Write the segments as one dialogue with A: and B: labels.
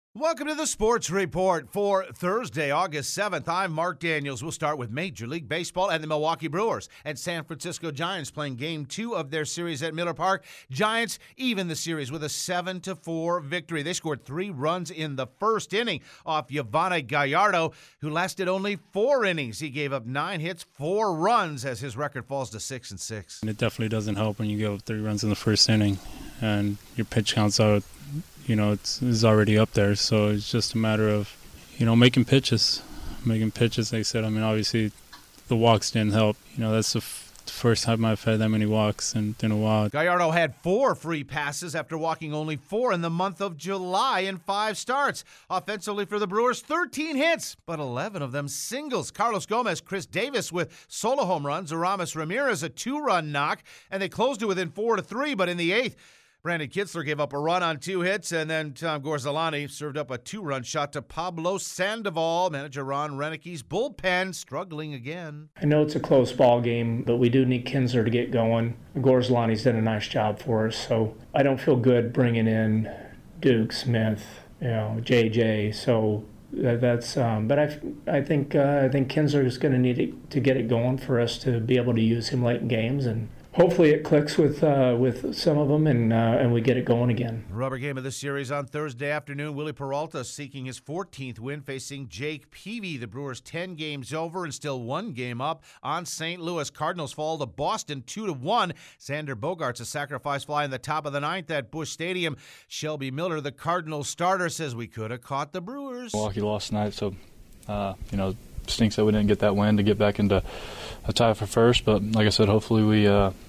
A: Welcome to the Sports Report for Thursday, August 7th. I'm Mark Daniels. We'll start with Major League Baseball and the Milwaukee Brewers and San Francisco Giants playing Game 2 of their series at Miller Park. Giants even the series with a 7-4 victory. They scored 3 runs in the first inning off Yovani Gallardo, who lasted only 4 innings. He gave up 9 hits, 4 runs as his record falls to 6-6.
B: It definitely doesn't help when you give up 3 runs in the first inning and your pitch counts out. It's already up there, so it's just a matter of, making pitches. Like I said, obviously the walks didn't help. That's the first time I've had that many walks in a while.
A: Gallardo had 4 free passes after walking only 4 in the month of July in 5 starts. Offensively for the Brewers, 13 hits, but 11 of them singles. Carlos Gomez, Chris Davis with solo home runs, Aramis Ramirez a 2-run knock, and they closed it within 4-3, but in the 8th, Brandon Kitzler gave up a run on 2 hits, and then Tom Gorzalani served up a 2-run shot to Pablo Sandoval. Manager Ron Renicki's bullpen struggling again.
C: I know it's a close ball game, but we do need Kinsler to get going. Gorzalani's done a nice job for us, so I don't feel good bringing in Duke, Smith, JJ. So that's. But I think Kinsler is going to need to get it going for us to be able to use him late in games, and hopefully it clicks with some of them and we get it going again.
A: Rubber game of the series on Thursday afternoon. Willie Peralta seeking his 14th win, facing Jake Peavy. The Brewers 10 games over and still 1 game up on St. Louis. Cardinals fall to Boston 2-1. Xander Bogaerts a sacrifice fly in the top of the 9th at Busch Stadium. Shelby Miller, the Cardinals starter, says we could have caught the Brewers.
D: Milwaukee lost tonight, so stinks that we didn't get that win to get back into a tie for first. But like I said, hopefully we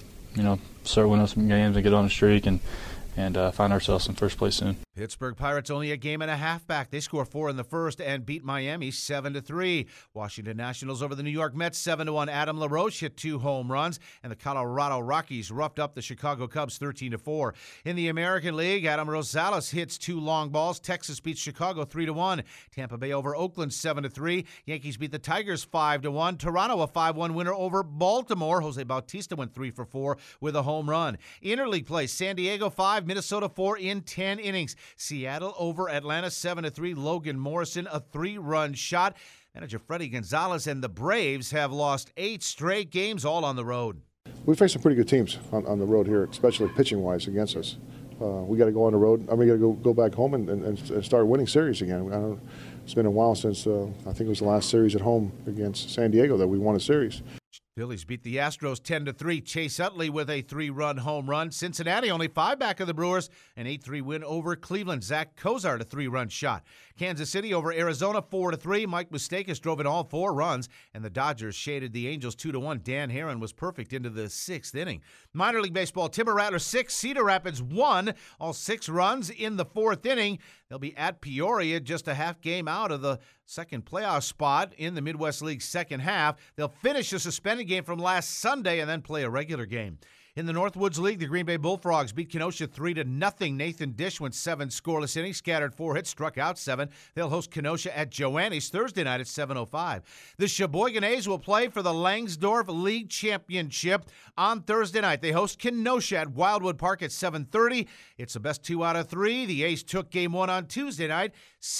D: start winning some games and get on a streak and find ourselves in first place soon.
A: Pittsburgh Pirates only a game and a half back. They score 4 in the first and beat Miami 7-3. Washington Nationals over the New York Mets 7-1. Adam LaRoche hit 2 home runs, and the Colorado Rockies roughed up the Chicago Cubs 13-4. In the American League, Adam Rosales hits 2 long balls. Texas beats Chicago 3-1. Tampa Bay over Oakland 7-3. Yankees beat the Tigers 5-1. Toronto a 5-1 winner over Baltimore. Jose Bautista went 3-for-4 with a home run. Interleague play, San Diego 5, Minnesota 4 in 10 innings. Seattle over Atlanta 7-3. Logan Morrison a 3-run shot. Manager Freddie Gonzalez and the Braves have lost 8 straight games, all on the road.
E: We face some pretty good teams on the road here, especially pitching-wise against us. We got to go on the road. We got to go back home and start winning series again. It's been a while since I think it was the last series at home against San Diego that we won a series.
A: Phillies beat the Astros 10-3. Chase Utley with a 3-run home run. Cincinnati only 5 back of the Brewers. An 8-3 win over Cleveland. Zach Cozart a 3-run shot. Kansas City over Arizona 4-3. Mike Moustakas drove in all 4 runs, and the Dodgers shaded the Angels 2-1. Dan Herron was perfect into the 6th inning. Minor League Baseball, Timber Rattlers 6, Cedar Rapids 1. All 6 runs in the 4th inning. They'll be at Peoria, just a half game out of the second playoff spot in the Midwest League second half. They'll finish a suspended game from last Sunday and then play a regular game. In the Northwoods League, the Green Bay Bullfrogs beat Kenosha 3-0. Nathan Dish went 7 scoreless innings, scattered 4 hits, struck out 7. They'll host Kenosha at Joannes Thursday night at 7:05. The Sheboygan A's will play for the Langsdorff League Championship on Thursday night. They host Kenosha at Wildwood Park at 7:30. It's the best 2 out of 3. The A's took Game 1 on Tuesday night,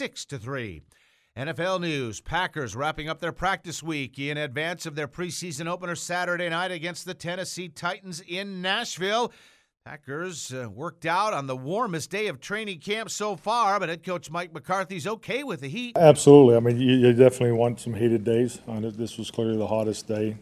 A: 6-3. NFL news, Packers wrapping up their practice week in advance of their preseason opener Saturday night against the Tennessee Titans in Nashville. Packers worked out on the warmest day of training camp so far, but head coach Mike McCarthy's okay with the heat.
F: Absolutely. You definitely want some heated days. This was clearly the hottest day,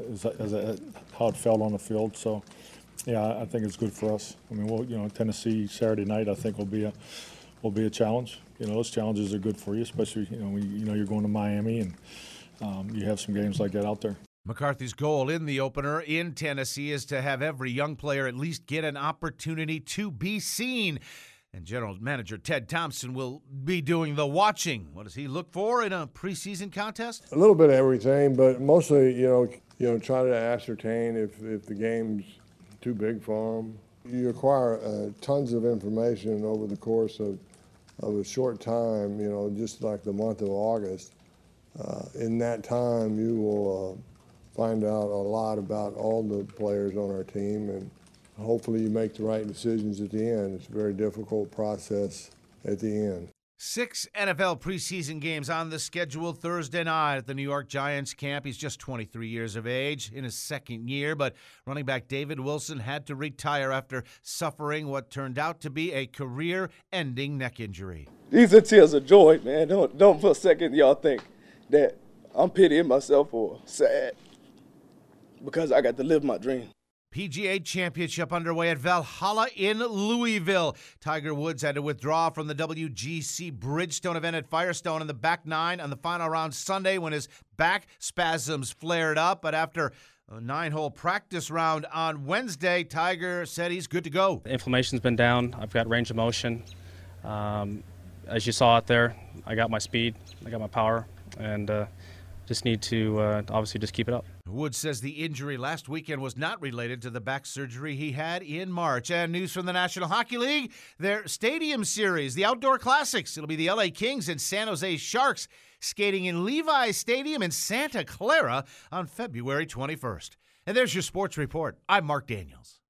F: how it felt on the field. So, yeah, I think it's good for us. Tennessee Saturday night I think will be a challenge. Those challenges are good for you, especially when you're going to Miami and you have some games like that out there.
A: McCarthy's goal in the opener in Tennessee is to have every young player at least get an opportunity to be seen. And General Manager Ted Thompson will be doing the watching. What does he look for in a preseason contest?
G: A little bit of everything, but mostly, try to ascertain if the game's too big for them. You acquire tons of information over the course of a short time, just like the month of August. In that time, you will find out a lot about all the players on our team, and hopefully you make the right decisions at the end. It's a very difficult process at the end.
A: 6 NFL preseason games on the schedule Thursday night at the New York Giants camp. He's just 23 years of age, in his second year, but running back David Wilson had to retire after suffering what turned out to be a career-ending neck injury.
H: These are tears of joy, man. Don't for a second y'all think that I'm pitying myself or sad, because I got to live my dream.
A: PGA Championship underway at Valhalla in Louisville. Tiger Woods had to withdraw from the WGC Bridgestone event at Firestone in the back nine on the final round Sunday when his back spasms flared up. But after a 9-hole practice round on Wednesday, Tiger said he's good to go.
I: The inflammation's been down. I've got range of motion. As you saw out there, I got my speed, I got my power, and just need to obviously just keep it up.
A: Woods says the injury last weekend was not related to the back surgery he had in March. And news from the National Hockey League, their Stadium Series, the Outdoor Classics. It'll be the LA Kings and San Jose Sharks skating in Levi's Stadium in Santa Clara on February 21st. And there's your sports report. I'm Mark Daniels.